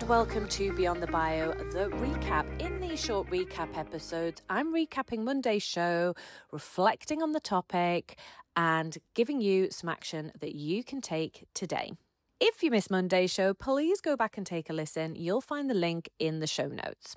welcome to Beyond the Bio, the recap. In these short recap episodes, I'm recapping Monday's show, reflecting on the topic, and giving you some action that you can take today. If you missed Monday's show, please go back and take a listen. You'll find the link in the show notes.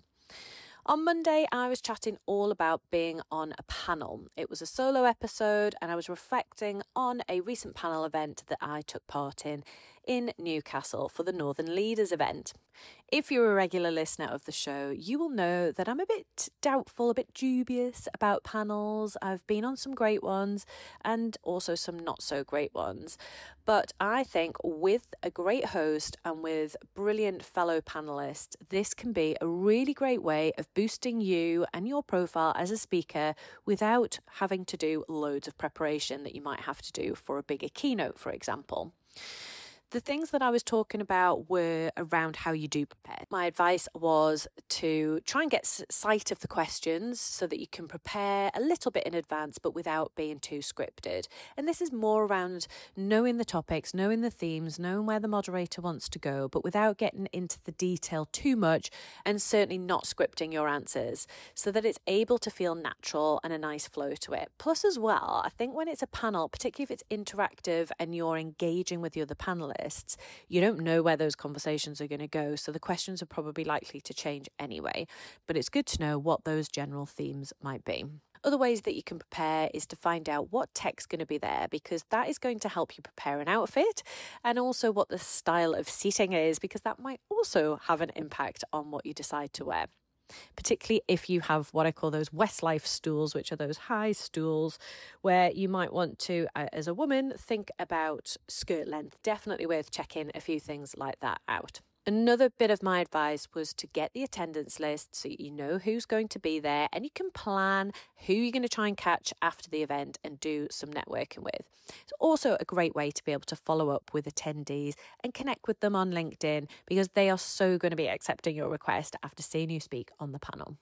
On Monday, I was chatting all about being on a panel. It was a solo episode and I was reflecting on a recent panel event that I took part in Newcastle for the Northern Leaders event. If you're a regular listener of the show, you will know that I'm a bit doubtful, a bit dubious about panels. I've been on some great ones and also some not so great ones. But I think with a great host and with brilliant fellow panelists, this can be a really great way of boosting you and your profile as a speaker without having to do loads of preparation that you might have to do for a bigger keynote, for example. The things that I was talking about were around how you do prepare. My advice was to try and get sight of the questions so that you can prepare a little bit in advance, but without being too scripted. And this is more around knowing the topics, knowing the themes, knowing where the moderator wants to go, but without getting into the detail too much and certainly not scripting your answers so that it's able to feel natural and a nice flow to it. Plus as well, I think when it's a panel, particularly if it's interactive and you're engaging with the other panelists, you don't know where those conversations are going to go, so the questions are probably likely to change anyway, but it's good to know what those general themes might be. Other ways that you can prepare is to find out what tech's going to be there, because that is going to help you prepare an outfit, and also what the style of seating is, because that might also have an impact on what you decide to wear. Particularly if you have what I call those Westlife stools, which are those high stools where you might want to, as a woman, think about skirt length. Definitely worth checking a few things like that out. Another bit of my advice was to get the attendance list so you know who's going to be there and you can plan who you're going to try and catch after the event and do some networking with. It's also a great way to be able to follow up with attendees and connect with them on LinkedIn, because they are so going to be accepting your request after seeing you speak on the panel.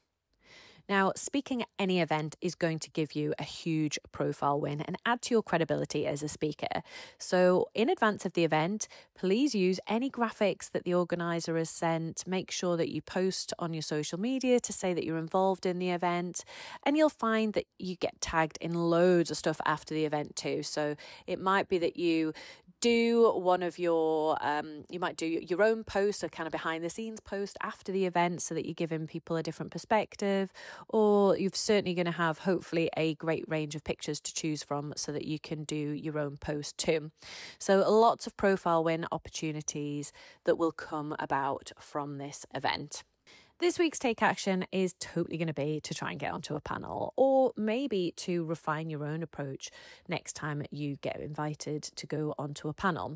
Now, speaking at any event is going to give you a huge profile win and add to your credibility as a speaker. So in advance of the event, please use any graphics that the organizer has sent. Make sure that you post on your social media to say that you're involved in the event. And you'll find that you get tagged in loads of stuff after the event too. So it might be that you do one of your, you might do your own post, a kind of behind the scenes post after the event so that you're giving people a different perspective, or you're certainly going to have hopefully a great range of pictures to choose from so that you can do your own post too. So lots of profile win opportunities that will come about from this event. This week's take action is totally going to be to try and get onto a panel, or maybe to refine your own approach next time you get invited to go onto a panel.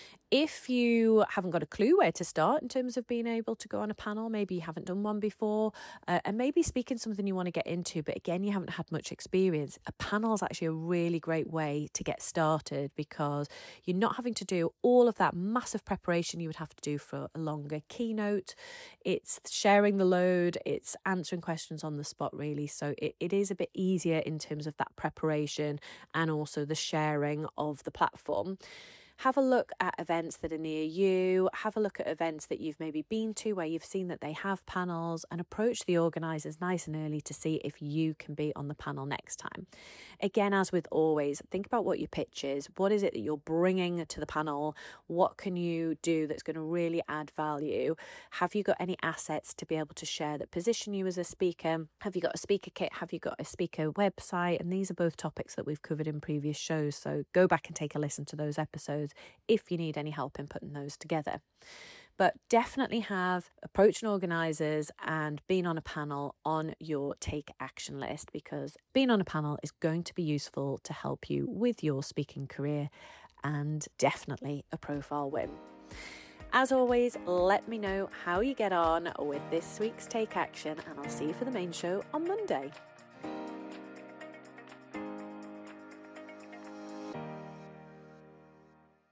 If you haven't got a clue where to start in terms of being able to go on a panel, maybe you haven't done one before, and maybe speaking something you want to get into, but again, you haven't had much experience, a panel is actually a really great way to get started, because you're not having to do all of that massive preparation you would have to do for a longer keynote. It's sharing the load, it's answering questions on the spot really, so it is a bit easier in terms of that preparation and also the sharing of the platform. Have a look at events that are near you, have a look at events that you've maybe been to where you've seen that they have panels, and approach the organisers nice and early to see if you can be on the panel next time. Again, as with always, think about what your pitch is. What is it that you're bringing to the panel? What can you do that's going to really add value? Have you got any assets to be able to share that position you as a speaker? Have you got a speaker kit? Have you got a speaker website? And these are both topics that we've covered in previous shows, so go back and take a listen to those episodes if you need any help in putting those together. But definitely have approaching organisers and being on a panel on your take action list, because being on a panel is going to be useful to help you with your speaking career, and definitely a profile win. As always, let me know how you get on with this week's take action, and I'll see you for the main show on Monday.